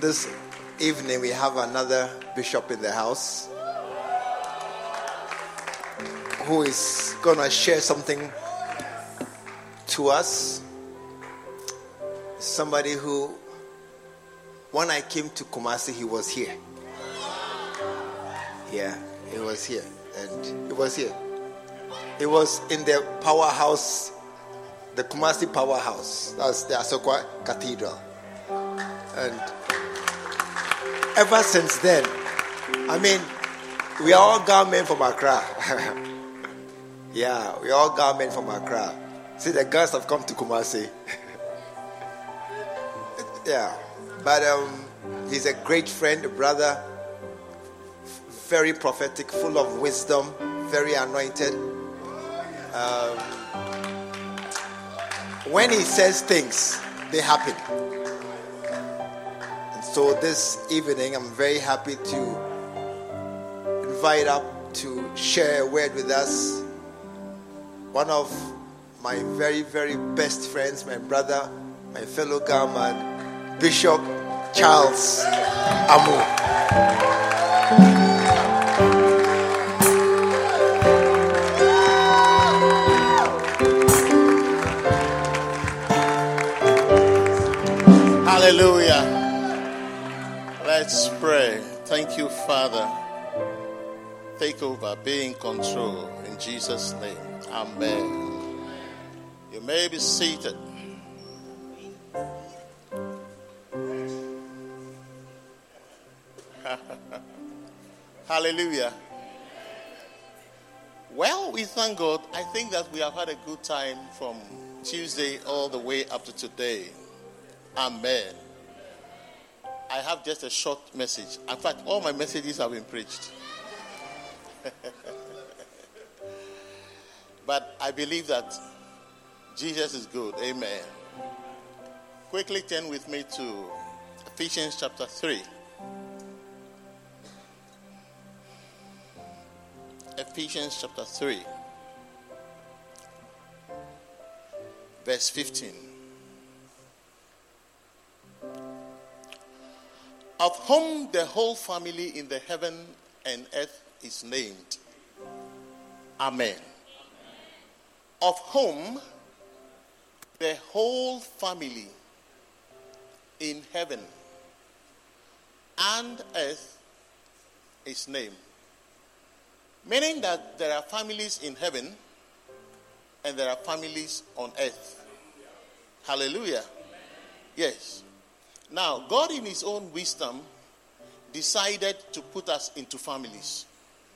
this evening we have another bishop in the house who is going to share something to us. Somebody who, when I came to Kumasi, he was here. Yeah, he was here. And he was here. He was in the powerhouse, the Kumasi powerhouse. That's the Asokwa Cathedral. And ever since then, I mean, we are all garmen from Accra. Yeah, we are all garmen from Accra. See, the girls have come to Kumasi. Yeah, but he's a great friend, a brother, very prophetic, full of wisdom, very anointed. When he says things, they happen. And so this evening, I'm very happy to invite up to share a word with us one of my very, very best friends, my brother, my fellow Garman, Bishop Charles Amu. Hallelujah. Let's pray. Thank you, Father. Take over, be in control. In Jesus' name. Amen. You may be seated. Hallelujah. Well, we thank God. I think that we have had a good time from Tuesday all the way up to today. Amen. I have just a short message. In fact, all my messages have been preached. But I believe that Jesus is good. Amen. Quickly turn with me to Ephesians chapter 3. Ephesians chapter 3, verse 15. Of whom the whole family in the heaven and earth is named. Amen. Of whom the whole family in heaven and earth is named. Meaning that there are families in heaven and there are families on earth. Hallelujah. Yes. Now, God in his own wisdom decided to put us into families.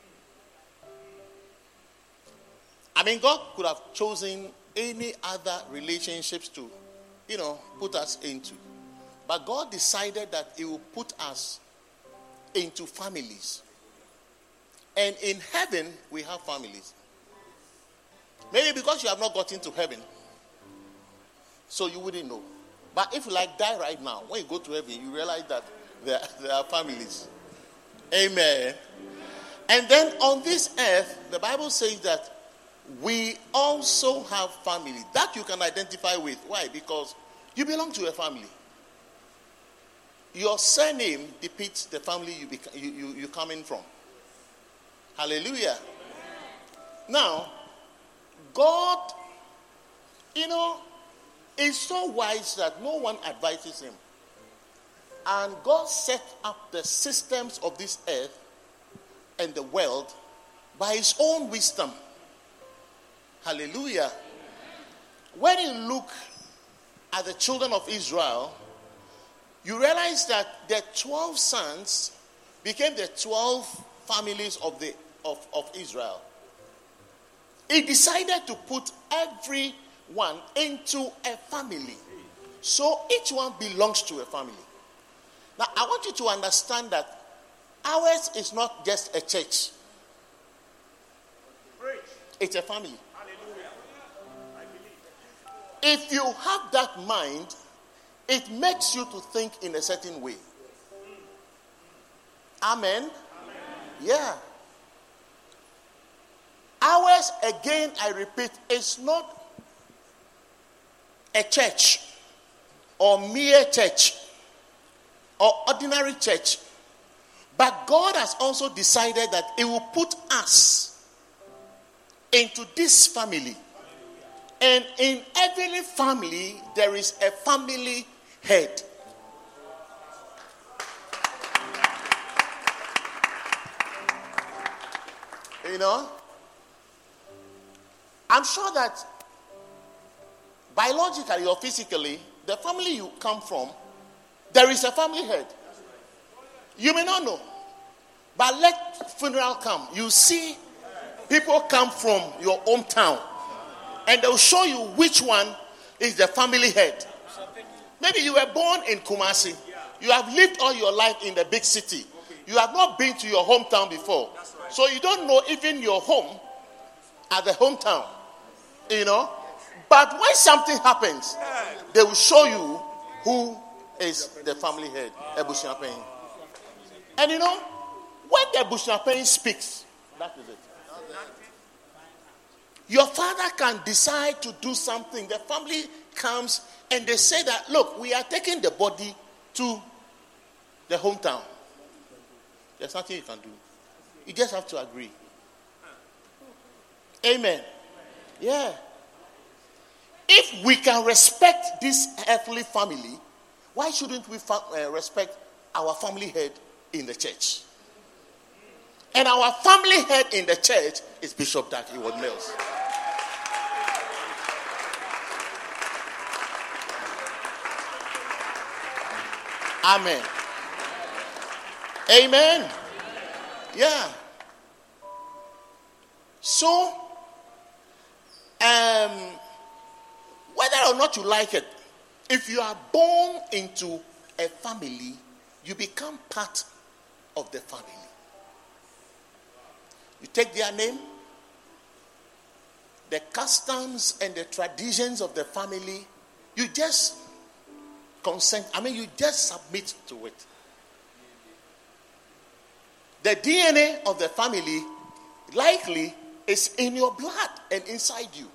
I mean, God could have chosen any other relationships to, put us into. But God decided that he will put us into families. And in heaven, we have families. Maybe because you have not got into heaven, so you wouldn't know. But if you die right now, when you go to heaven, you realize that there are families. Amen. And then on this earth, the Bible says that we also have family that you can identify with. Why? Because you belong to a family. Your surname depicts the family you coming from. Hallelujah. Now, God, is so wise that no one advises him. And God set up the systems of this earth and the world by his own wisdom. Hallelujah. When you look at the children of Israel, you realize that the 12 sons became the 12 families of Israel. He decided to put everyone into a family. So each one belongs to a family. Now, I want you to understand that ours is not just a church. It's a family. If you have that mind, it makes you to think in a certain way. Amen? Yeah. Ours, again, I repeat, is not a church or mere church. or ordinary church. But God has also decided that He will put us into this family. And in every family, there is a family head. You know, I'm sure that biologically or physically, the family you come from, there is a family head. You may not know, but let funeral come. You see people come from your hometown, and they'll show you which one is the family head. Maybe you were born in Kumasi. You have lived all your life in the big city. You have not been to your hometown before. So you don't know even your home at the hometown. You know? But when something happens, they will show you who is the family head, Ebusiapen. And you know, when the Ebusiapen speaks, that is it. Your father can decide to do something. The family comes and they say that, look, we are taking the body to the hometown. There's nothing you can do. You just have to agree. Amen. Yeah. If we can respect this earthly family, why shouldn't we respect our family head in the church? And our family head in the church is Bishop Dag Heward-Mills. Amen. Amen. Yeah. So, whether or not you like it, if you are born into a family, you become part of the family. You take their name, the customs and the traditions of the family, you just consent. You just submit to it. The DNA of the family likely is in your blood and inside you.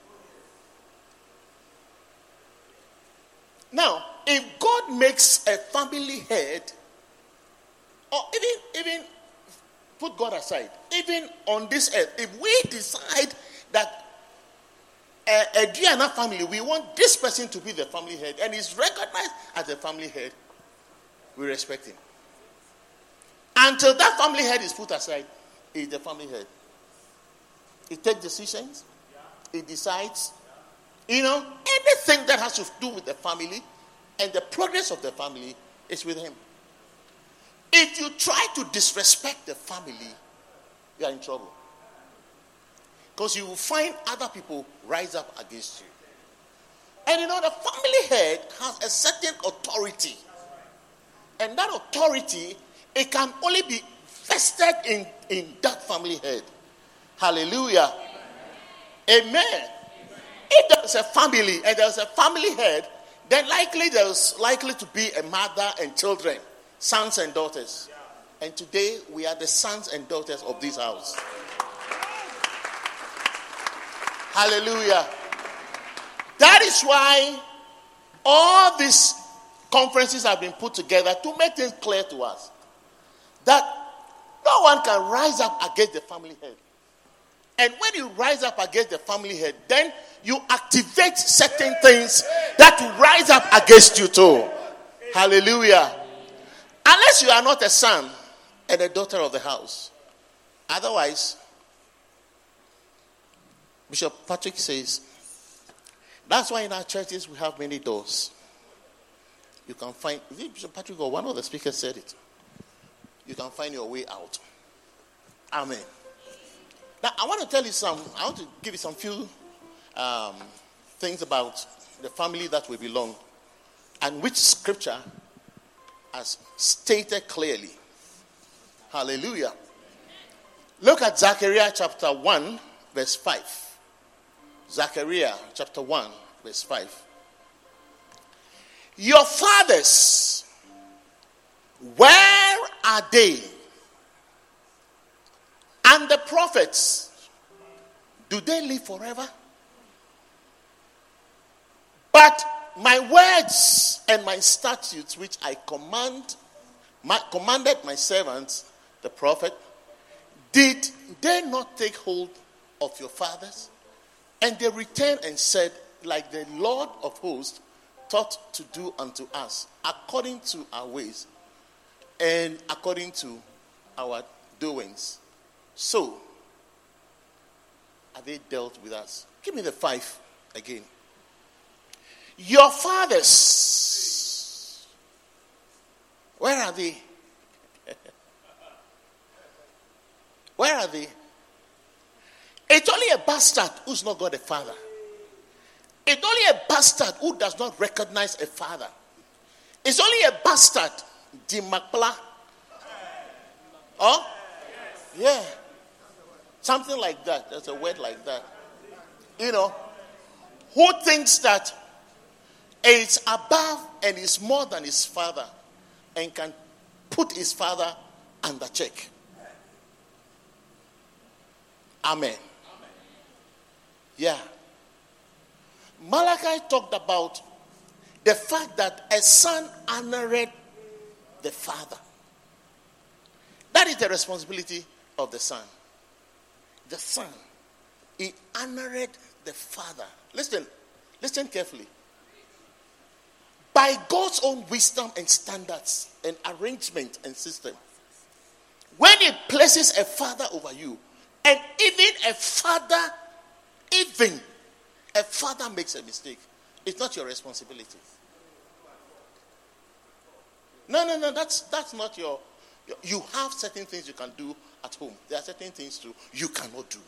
Now, if God makes a family head, or even put God aside, even on this earth, if we decide that a DNA family, we want this person to be the family head, and is recognized as the family head, we respect him. Until that family head is put aside, he is the family head. He takes decisions. He decides. Anything that has to do with the family and the progress of the family is with him. If you try to disrespect the family, you are in trouble. Because you will find other people rise up against you. And the family head has a certain authority. And that authority, it can only be vested in that family head. Hallelujah. Amen. If there's a family and there's a family head, then there's likely to be a mother and children, sons and daughters. And today we are the sons and daughters of this house. Hallelujah. That is why all these conferences have been put together to make things clear to us that no one can rise up against the family head. And when you rise up against the family head, then you activate certain things that will rise up against you too. Hallelujah. Unless you are not a son and a daughter of the house. Otherwise, Bishop Patrick says, that's why in our churches we have many doors. You can find, Bishop Patrick or one of the speakers said it. You can find your way out. Amen. Now, I want to give you some few things about the family that we belong and which scripture has stated clearly. Hallelujah. Look at Zechariah chapter 1, verse 5. Zechariah chapter 1, verse 5. Your fathers, where are they? And the prophets, do they live forever? But my words and my statutes which I command commanded my servants, the prophet, did they not take hold of your fathers? And they returned and said, like the Lord of hosts taught to do unto us, according to our ways and according to our doings. So have they dealt with us. Give me the 5 again. Your fathers, where are they? Where are they? It's only a bastard who's not got a father. It's only a bastard who does not recognize a father. It's only a bastard, Dimakpla. Oh? Yeah. Something like that. There's a word like that. Who thinks that it's above and is more than his father and can put his father under check. Amen. Yeah. Malachi talked about the fact that a son honored the father. That is the responsibility of the son. The son, he honored the father. Listen carefully. By God's own wisdom and standards and arrangement and system, when he places a father over you, and even a father makes a mistake, it's not your responsibility. No, that's not your. You have certain things you can do at home. There are certain things too you cannot do.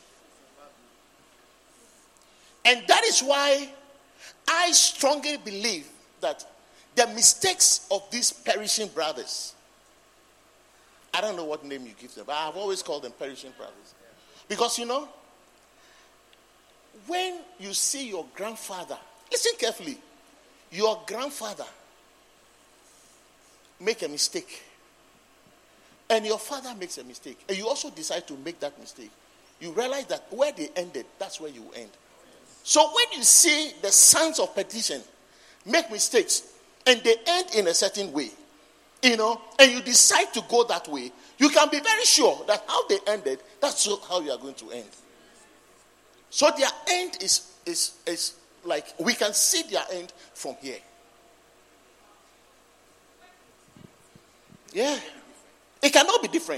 And that is why I strongly believe that the mistakes of these perishing brothers, I don't know what name you give them, but I've always called them perishing brothers. Because when you see your grandfather, listen carefully, your grandfather make a mistake, and your father makes a mistake, and you also decide to make that mistake, you realize that where they ended, that's where you will end. So when you see the sons of perdition make mistakes, and they end in a certain way, and you decide to go that way, you can be very sure that how they ended, that's how you are going to end. So their end is like, we can see their end from here. Yeah. It cannot be different.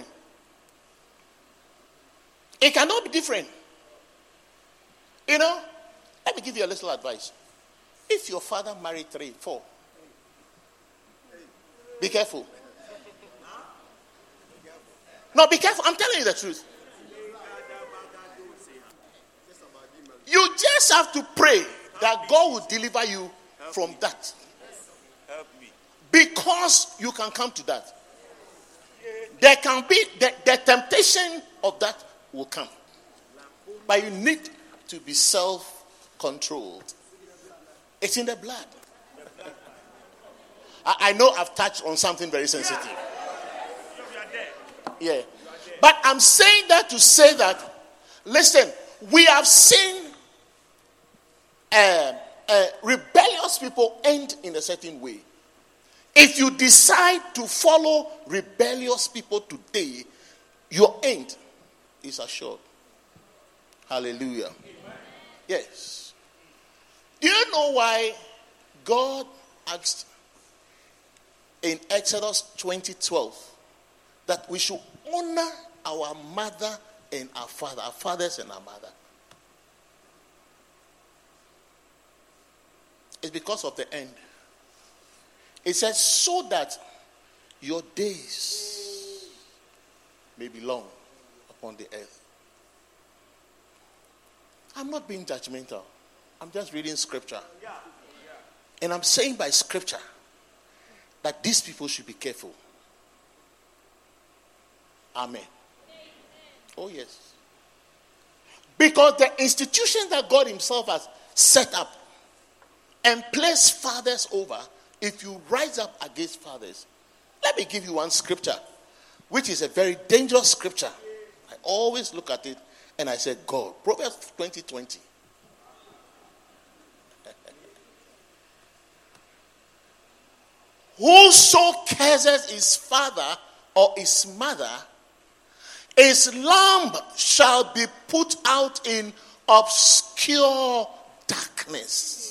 It cannot be different. Let me give you a little advice. If your father married 3, 4, be careful. No, be careful. I'm telling you the truth. You just have to pray that God will deliver you from that. Because you can come to that. There can be, the temptation of that will come. But you need to be self-controlled. It's in the blood. I know I've touched on something very sensitive. Yeah. But I'm saying that to say that, listen, we have seen rebellious people end in a certain way. If you decide to follow rebellious people today, your end is assured. Hallelujah. Amen. Yes. Do you know why God asked in Exodus 20:12 that we should honor our mother and our father, our fathers and our mother? It's because of the end. It says, so that your days may be long upon the earth. I'm not being judgmental. I'm just reading scripture. And I'm saying by scripture that these people should be careful. Amen. Oh, yes. Because the institution that God himself has set up and placed fathers over, if you rise up against fathers, let me give you one scripture, which is a very dangerous scripture. I always look at it and I say, God, Proverbs 20:20. Whoso curses his father or his mother, his lamp shall be put out in obscure darkness.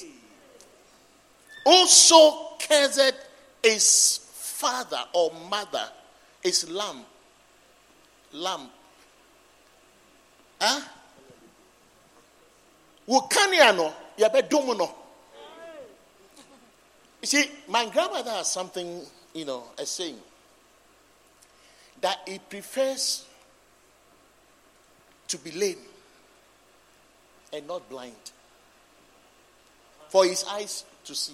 Whoso curseth his father or mother, his lamp. Huh? Wukaniano, yabedomono. You see, my grandmother has something, a saying that he prefers to be lame and not blind, for his eyes to see.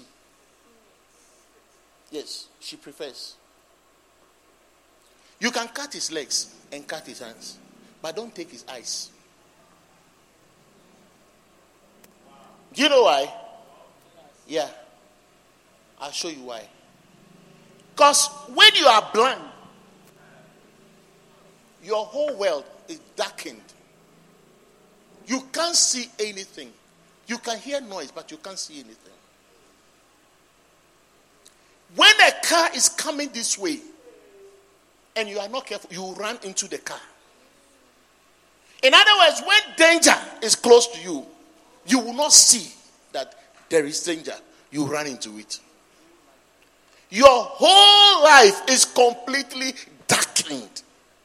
Yes, she prefers. You can cut his legs and cut his hands, but don't take his eyes. Do you know why? Yeah. I'll show you why. Because when you are blind, your whole world is darkened. You can't see anything. You can hear noise, but you can't see anything. When a car is coming this way, and you are not careful, you run into the car. In other words, when danger is close to you, you will not see that there is danger. You run into it. Your whole life is completely darkened.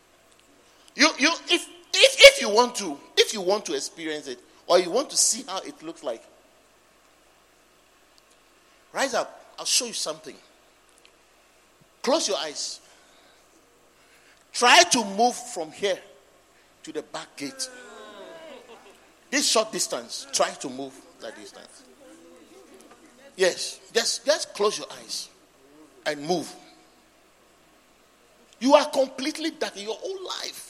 If you want to experience it, or you want to see how it looks like, rise up. I'll show you something. Close your eyes. Try to move from here to the back gate. This short distance. Try to move that distance. Yes, just close your eyes and move. You are completely dark in your whole life.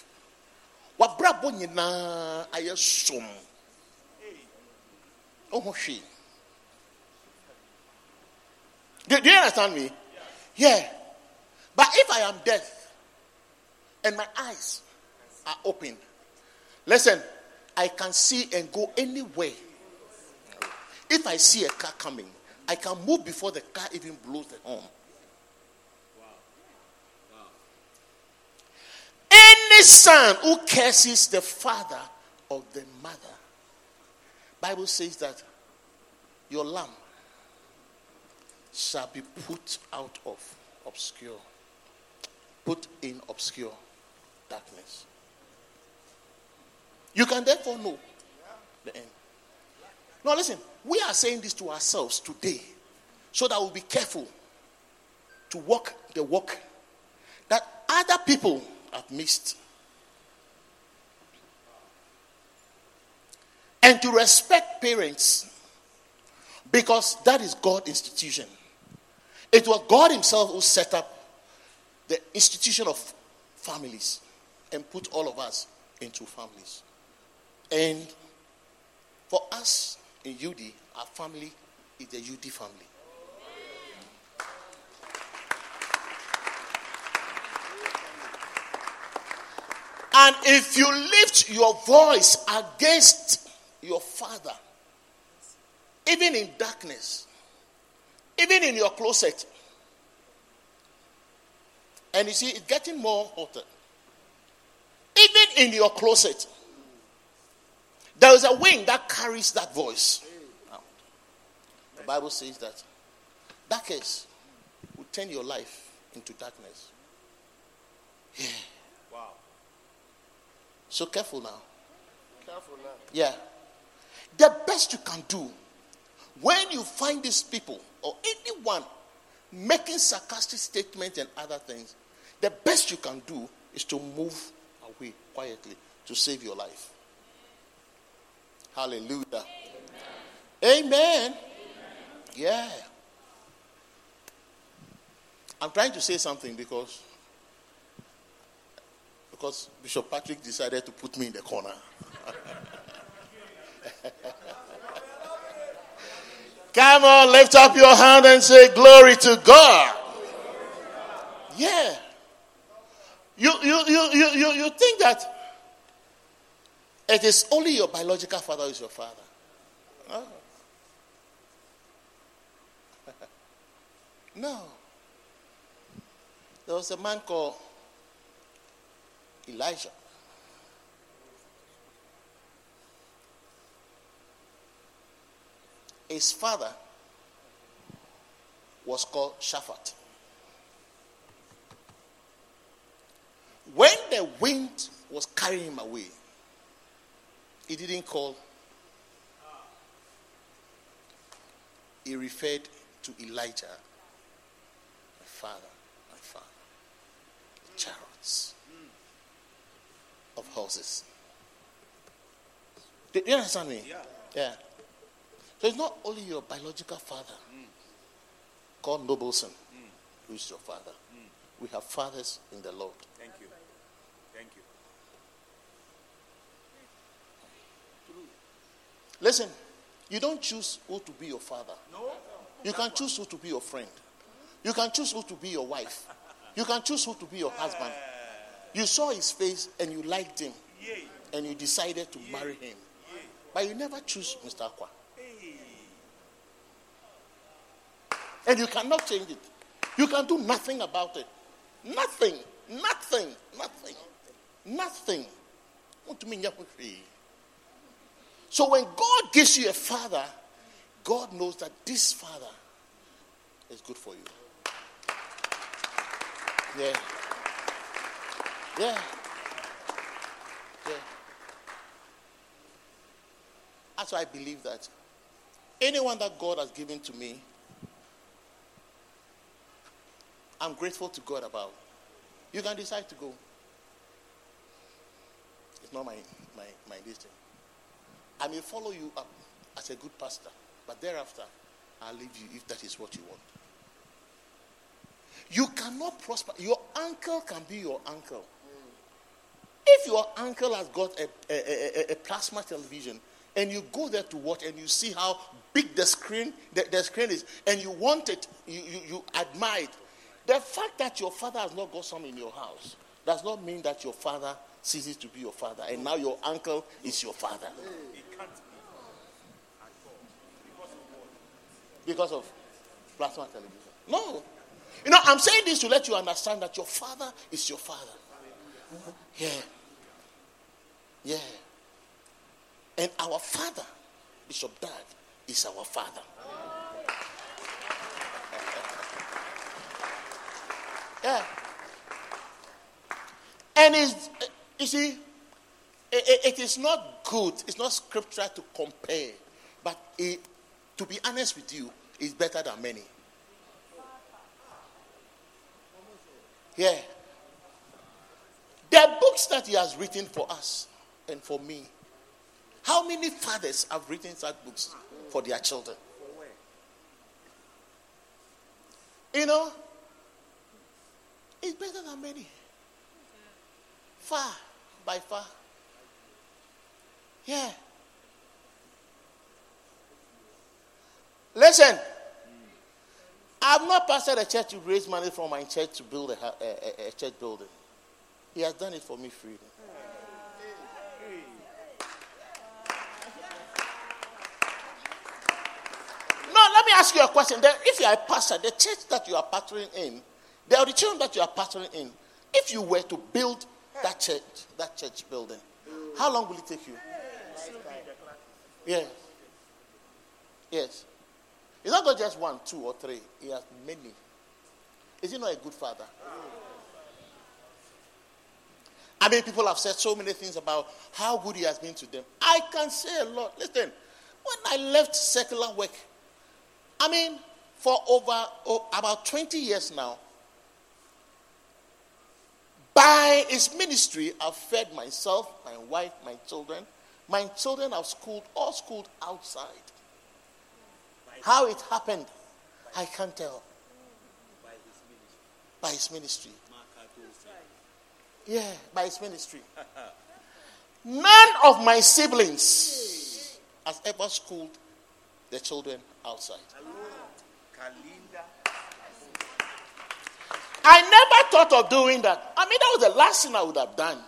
Do you understand me? Yeah. But if I am deaf and my eyes are open, listen, I can see and go anywhere. If I see a car coming, I can move before the car even blows the horn. Any son who curses the father or the mother, Bible says that your lamp shall be put out of obscure, put in obscure darkness. You can therefore know the end. Now listen, we are saying this to ourselves today so that we'll be careful to walk the walk that other people have missed. And to respect parents, because that is God's institution. It was God himself who set up the institution of families and put all of us into families. And for us in UD, our family is the UD family. And if you lift your voice against your father, even in darkness, even in your closet, and you see it's getting more hotter, even in your closet, there is a wing that carries that voice out. The Bible says that darkness will turn your life into darkness. Yeah. Wow. So careful now. Careful now. Yeah. The best you can do when you find these people or anyone making sarcastic statements and other things, the best you can do is to move away quietly to save your life. Hallelujah. Amen. Amen. Yeah. I'm trying to say something because Bishop Patrick decided to put me in the corner. Come on, lift up your hand and say glory to God. Yeah. You think that it is only your biological father who is your father. Oh. No. There was a man called Elijah. His father was called Shaphat. When the wind was carrying him away, he didn't call. He referred to Elijah, my father. The chariots of horses. Do you understand me? Yeah. So it's not only your biological father called Nobleson who is your father. We have fathers in the Lord. Thank you. Listen, you don't choose who to be your father. No. You can choose who to be your friend. You can choose who to be your wife. You can choose who to be your husband. You saw his face and you liked him. And you decided to marry him. But you never choose Mr. Aqua. And you cannot change it. You can do nothing about it. Nothing. So when God gives you a father, God knows that this father is good for you. Yeah. That's why I believe that anyone that God has given to me, I'm grateful to God about. You can decide to go. It's not my destiny. I may follow you up as a good pastor, but thereafter, I'll leave you if that is what you want. You cannot prosper. Your uncle can be your uncle. If your uncle has got a plasma television and you go there to watch and you see how big the screen is and you want it, you admire it. The fact that your father has not got some in your house does not mean that your father ceases to be your father and now your uncle is your father. It can't be at all. Because of plasma television. No. I'm saying this to let you understand that your father is your father. Yeah. And our father, Bishop Dad, is our father. Yeah. And you see, it is not good, it's not scriptural to compare, but to be honest with you, it's better than many. Yeah. The books that he has written for us and for me, how many fathers have written such books for their children? It's better than many. Far, by far. Yeah. Listen, I've not pastored a church to raise money from my church to build a church building. He has done it for me freely. Now, let me ask you a question. If you are a pastor, the church that you are pastoring in, the auditorium that you are pastoring in, if you were to build that church building, how long will it take you? Yes. It's not got just 1, 2, or 3. He has many. Is he not a good father? I mean, people have said so many things about how good he has been to them. I can say a lot. Listen, when I left secular work, I mean, for about 20 years now, by his ministry, I've fed myself, my wife, my children. My children are all schooled outside. How it happened, I can't tell. By his ministry. Yeah, by his ministry. None of my siblings has ever schooled the children outside. I never thought of doing that. I mean, that was the last thing I would have done,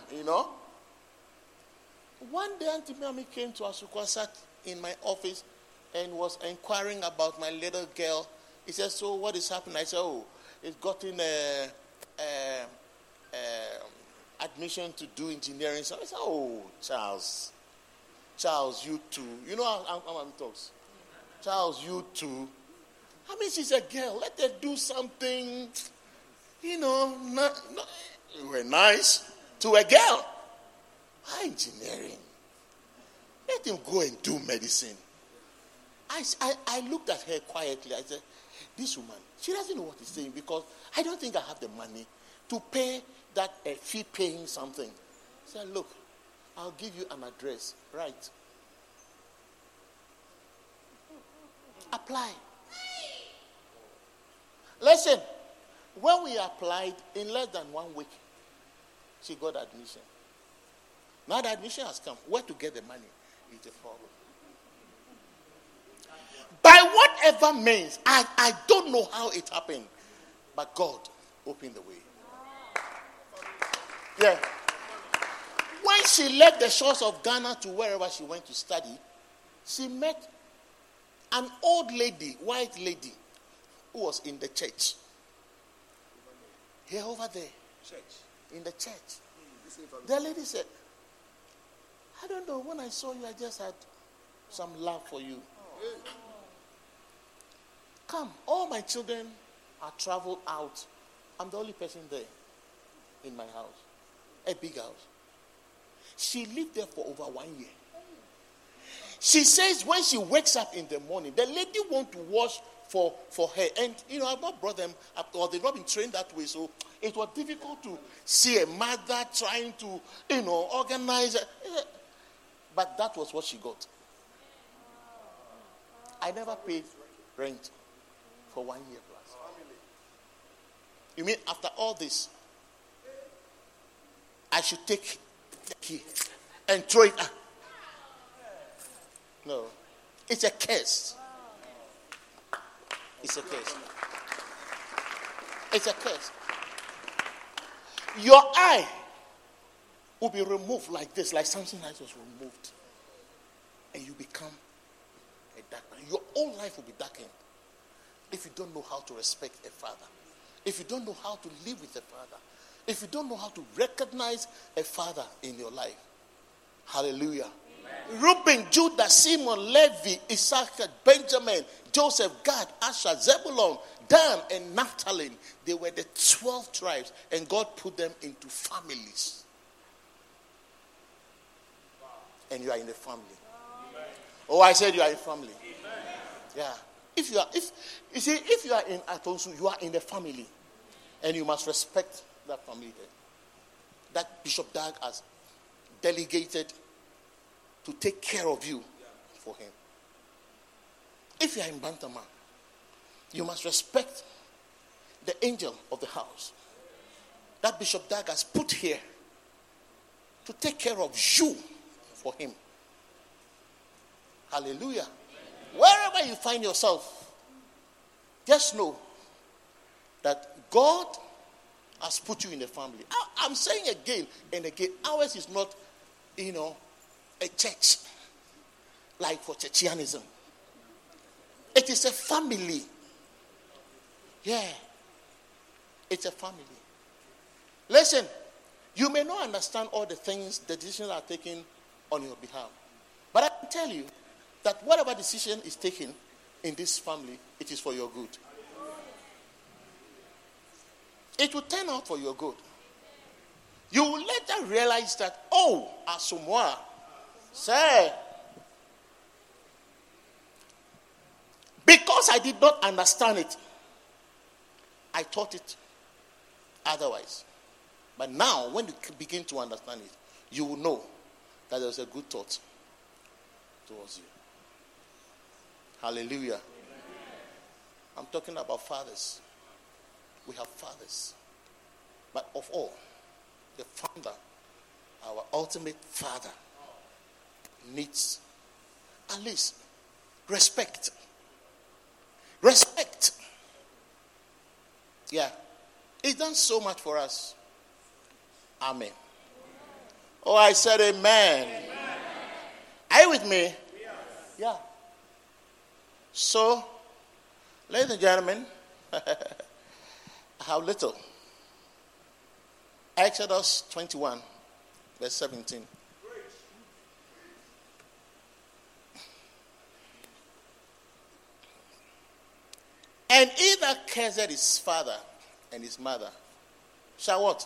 One day, Auntie Mami came to Asukwa, sat in my office, and was inquiring about my little girl. He said, so what is happening? I said, it's gotten admission to do engineering. So I said, oh, Charles, you too. You know how I'm talks. Charles, you too. I mean, she's a girl. Let her do something, we're nice to a girl. Why engineering? Let him go and do medicine. I looked at her quietly. I said, this woman, she doesn't know what he's saying because I don't think I have the money to pay that fee paying something. I said, look, I'll give you an address. Right. Apply. Listen, when we applied, in less than 1 week, she got admission. Now the admission has come. Where to get the money is the problem. By whatever means, I don't know how it happened, but God opened the way. Yeah. When she left the shores of Ghana to wherever she went to study, she met an old lady, white lady, who was in the church. Here over there. Church. In the church. The lady said, I don't know, when I saw you, I just had some love for you. Come, all my children are traveled out. I'm the only person there in my house. A big house. She lived there for over 1 year. She says when she wakes up in the morning, the lady wants to wash for her. And, I've not brought them up, or they've not been trained that way. So it was difficult to see a mother trying to, organize. But that was what she got. I never paid rent for 1 year plus. You mean after all this, I should take the key and throw it out? No. It's a curse. It's a curse. It's a curse. Your eye will be removed like this, like Samson's eye was removed. And you become a dark man. Your whole life will be darkened if you don't know how to respect a father. If you don't know how to live with a father. If you don't know how to recognize a father in your life. Hallelujah. Amen. Reuben, Judah, Simon, Levi, Issachar, Benjamin, Joseph, Gad, Asher, Zebulun, Dan, and Naphtali. They were the 12 tribes, and God put them into families. And you are in the family. Amen. Oh, I said you are in family. Amen. Yeah. If you are in Atonsu, you are in the family, and you must respect that family that Bishop Dag has delegated to take care of you for him. If you are in Bantama, you must respect the angel of the house that Bishop Dag has put here to take care of you for him. Hallelujah. Wherever you find yourself, just know that God has put you in the family. I'm saying again and again, ours is not, a church like for churchianism. It is a family. Yeah. It's a family. Listen, you may not understand all the things, the decisions are taken on your behalf. But I can tell you that whatever decision is taken in this family, it is for your good. It will turn out for your good. You will later realize that, Asumwa, say, because I did not understand it, I thought it otherwise. But now, when you begin to understand it, you will know that there was a good thought towards you. Hallelujah. Amen. I'm talking about fathers. We have fathers. But of all, the founder, our ultimate father, needs at least respect. Respect. Yeah. He's done so much for us. Amen. Oh, I said amen. Amen. Are you with me? Yes. Yeah. So, ladies and gentlemen, how little Exodus 21, verse 17. And he that curseth his father and his mother shall what?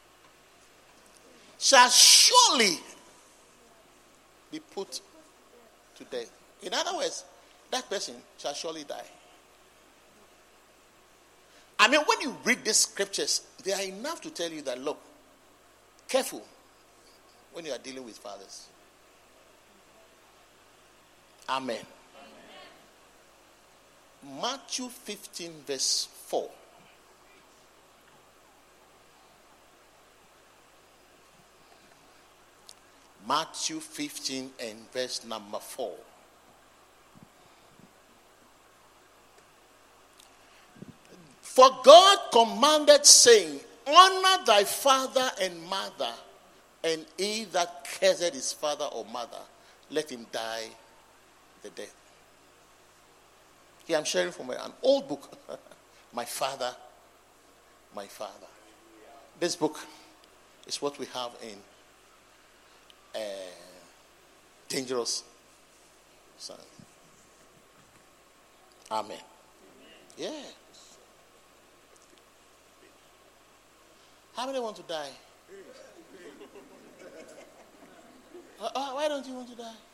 Shall surely be put to death. In other words, that person shall surely die. I mean, when you read these scriptures, they are enough to tell you that, look, careful when you are dealing with fathers. Amen. Matthew 15, verse 4. Matthew 15 and verse number 4. For God commanded, saying, honor thy father and mother, and he that curseth his father or mother, let him die the death. Here I'm sharing from an old book, My Father, My Father. This book is what we have in Dangerous Son. Amen. Yeah. How many want to die? Why don't you want to die?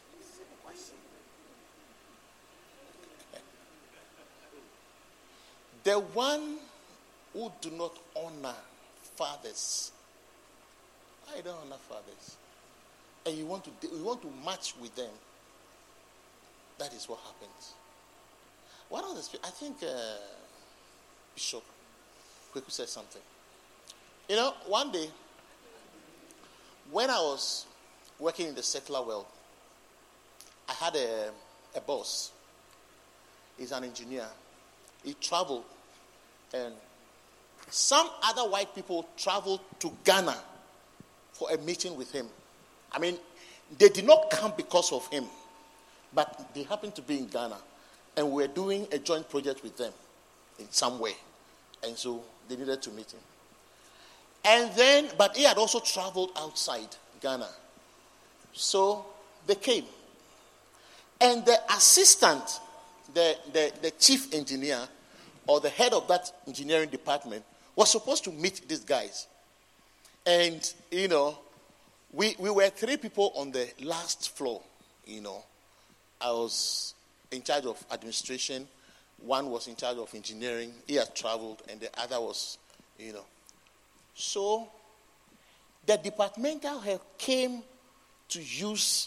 The one who do not honor fathers, I don't honor fathers, and you want to match with them, that is what happens. One of the, I think Bishop Kweku said something. You know, one day, when I was working in the secular world, I had a boss. He's an engineer. He traveled, and some other white people traveled to Ghana for a meeting with him. I mean, they did not come because of him, but they happened to be in Ghana, and we were doing a joint project with them in some way, and so they needed to meet him. And then, but he had also traveled outside Ghana. So they came. And the assistant, the chief engineer, or the head of that engineering department, was supposed to meet these guys. And, you know, we were 3 people on the last floor, you know. I was in charge of administration. One was in charge of engineering. He had traveled. And the other was, you know. So, the departmental head came to use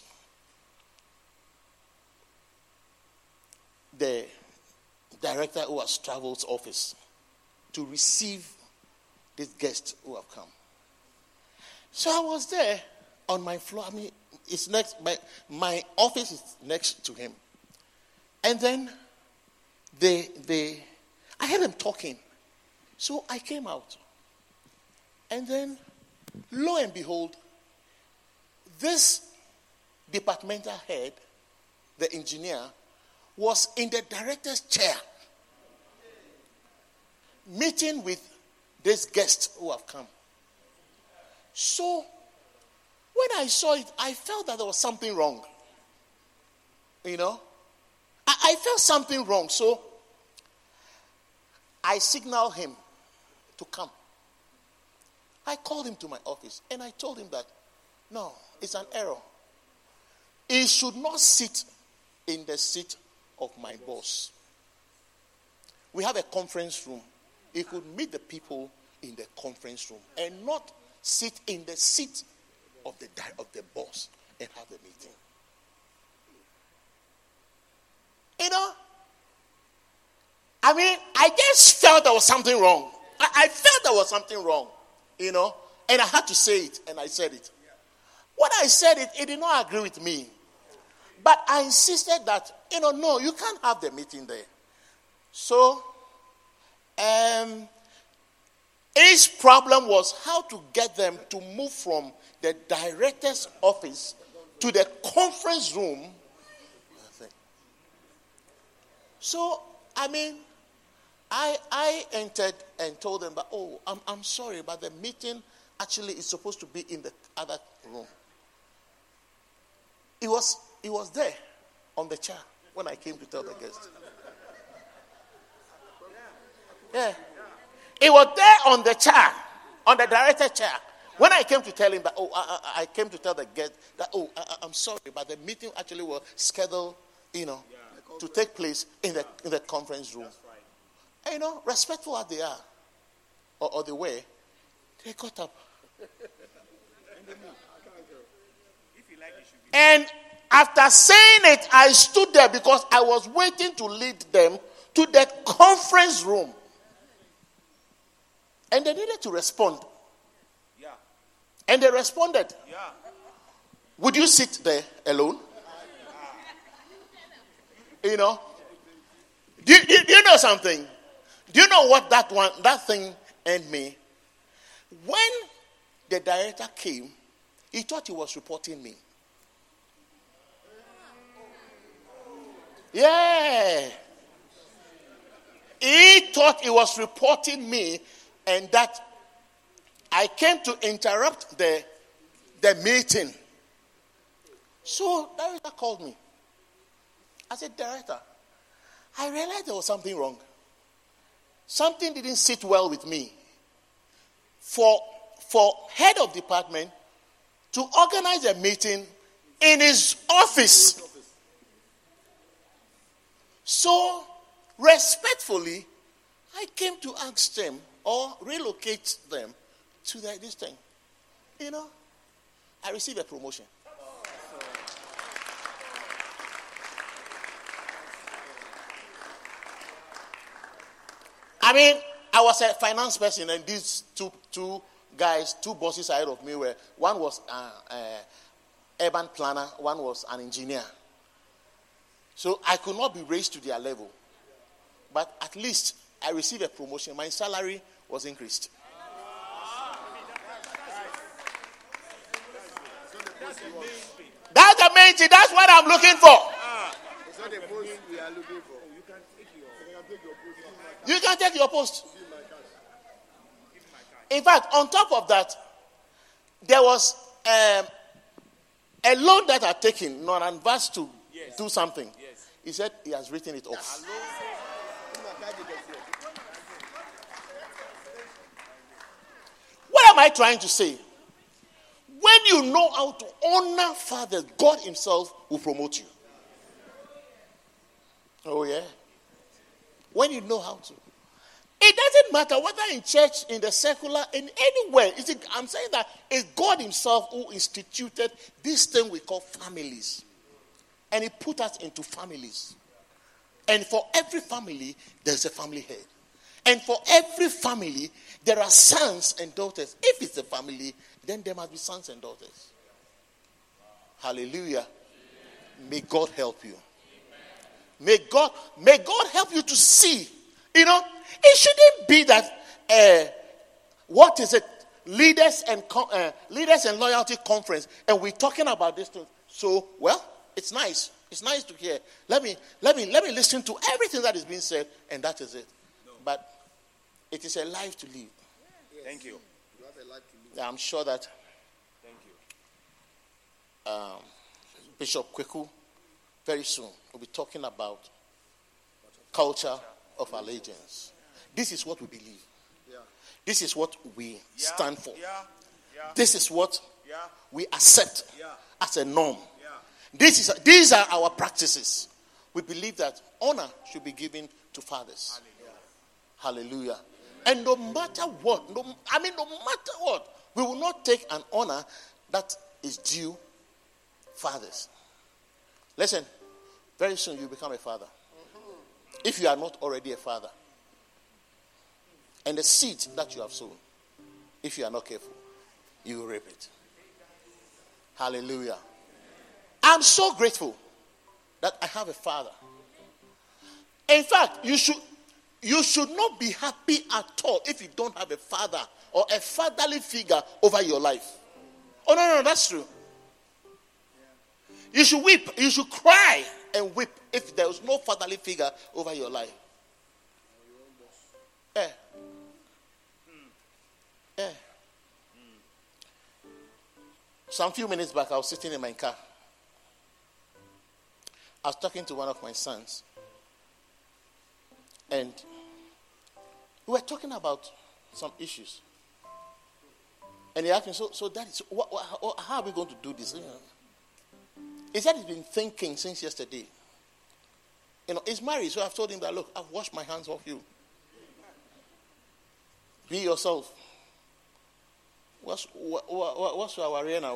the director who has traveled office to receive these guests who have come. So I was there on my floor. I mean, it's next. My office is next to him, and then I heard them talking. So I came out. And then, lo and behold, this departmental head, the engineer, was in the director's chair, meeting with these guests who have come. So, when I saw it, I felt that there was something wrong. You know? I felt something wrong. So, I signaled him to come. I called him to my office and I told him that, no, it's an error. He should not sit in the seat of my boss. We have a conference room. He could meet the people in the conference room and not sit in the seat of the boss and have the meeting. You know, I mean, I just felt there was something wrong. I felt there was something wrong. You know, and I had to say it, and I said it. When I said it, he did not agree with me. But I insisted that, no, you can't have the meeting there. So, his problem was how to get them to move from the director's office to the conference room. So, I mean, I entered and told them, I'm sorry, but the meeting, actually is supposed to be in the other room. He was there on the chair when I came to tell the guest. Yeah. He was there on the chair, on the director chair. When I came to tell him that, I came to tell the guest that, I'm sorry, but the meeting actually was scheduled, to take place in the conference room. And, respectful as they are, or the way, they got up. And after saying it, I stood there because I was waiting to lead them to the conference room. And they needed to respond. Yeah. And they responded. Yeah. Would you sit there alone? Do you know something? Do you know what that thing earned me? When the director came, he thought he was reporting me. Yeah. He thought he was reporting me, and that I came to interrupt the meeting. So director called me. I said, Director, I realized there was something wrong. Something didn't sit well with me. For head of department to organize a meeting in his office. So, respectfully, I came to ask them or relocate them to this thing. I received a promotion. I mean, I was a finance person, and these two guys, two bosses ahead of me were, one was urban planner, one was an engineer. So I could not be raised to their level. But at least I received a promotion. My salary was increased. That's the main thing. That's what I'm looking for. It's not the post we are looking for. You can take your post. In fact, on top of that, there was a loan that I taken, non-advance to do something. Yes. He said he has written it off. What am I trying to say? When you know how to honor fathers, God himself will promote you. Oh, yeah. When you know how to. It doesn't matter whether in church, in the secular, in anywhere. I'm saying that it's God himself who instituted this thing we call families. And he put us into families. And for every family, there's a family head. And for every family, there are sons and daughters. If it's a family, then there must be sons and daughters. Hallelujah. May God help you. May God help you to see. It shouldn't be that leaders and loyalty conference, and we're talking about this thing. So, it's nice. It's nice to hear. Let me listen to everything that is being said, and that is it. No. But it is a life to live. Yes. Thank you. You have a life to live. Yeah, I'm sure that. Thank you. Bishop Kweku very soon will be talking about culture of allegiance. This is what we believe. Yeah. This is what we stand for. Yeah. This is what Yeah. we accept as a norm. Yeah. These are our practices. We believe that honor should be given to fathers. Hallelujah. And no matter what, no matter what, we will not take an honor that is due fathers. Listen, very soon you become a father. If you are not already a father. And the seed that you have sown, if you are not careful, you will reap it. Hallelujah. I'm so grateful that I have a father. In fact, you should not be happy at all if you don't have a father or a fatherly figure over your life. Oh, no, that's true. You should weep. You should cry and weep if there is no fatherly figure over your life. Some few minutes back, I was sitting in my car. I was talking to one of my sons. And we were talking about some issues. And he asked me, so Daddy, how are we going to do this? He said he's been thinking since yesterday. He's married, so I've told him that, look, I've washed my hands off you. Be yourself. What's our arena?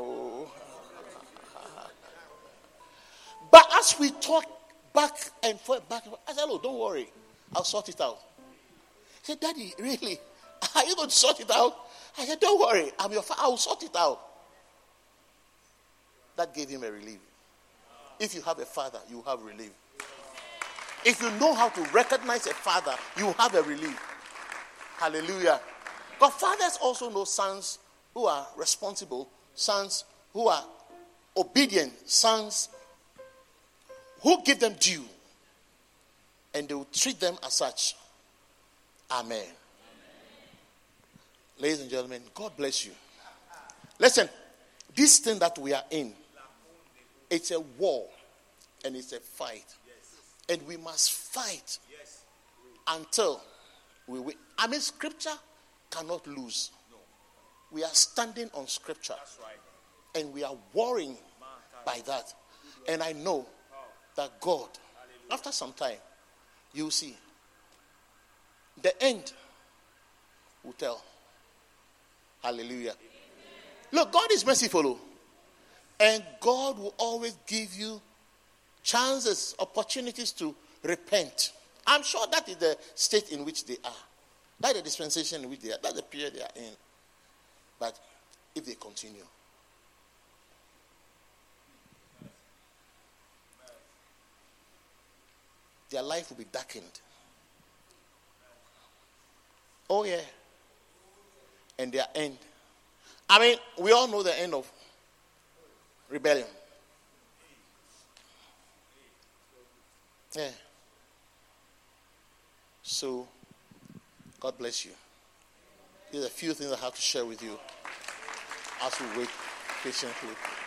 But as we talk back and forth, I said, look, don't worry. I'll sort it out. He said, Daddy, really? Are you going to sort it out? I said, don't worry. I'm your father. I will sort it out. That gave him a relief. If you have a father, you have relief. If you know how to recognize a father, you have a relief. Hallelujah. But fathers also know sons who are responsible, sons who are obedient, sons who give them due. And they will treat them as such. Amen. Ladies and gentlemen, God bless you. Listen, this thing that we are in, it's a war and it's a fight. And we must fight until we win. I mean, scripture cannot lose. We are standing on scripture. And we are warring by that. And I know that God, after some time, you'll see. The end will tell. Hallelujah. Look, God is merciful. And God will always give you chances, opportunities to repent. I'm sure that is the state in which they are. That's the dispensation in which they are. That's the period they are in. But if they continue, their life will be darkened. Oh, yeah. And their end. I mean, we all know the end of rebellion. Yeah. So, God bless you. There's a few things I have to share with you as we wait patiently.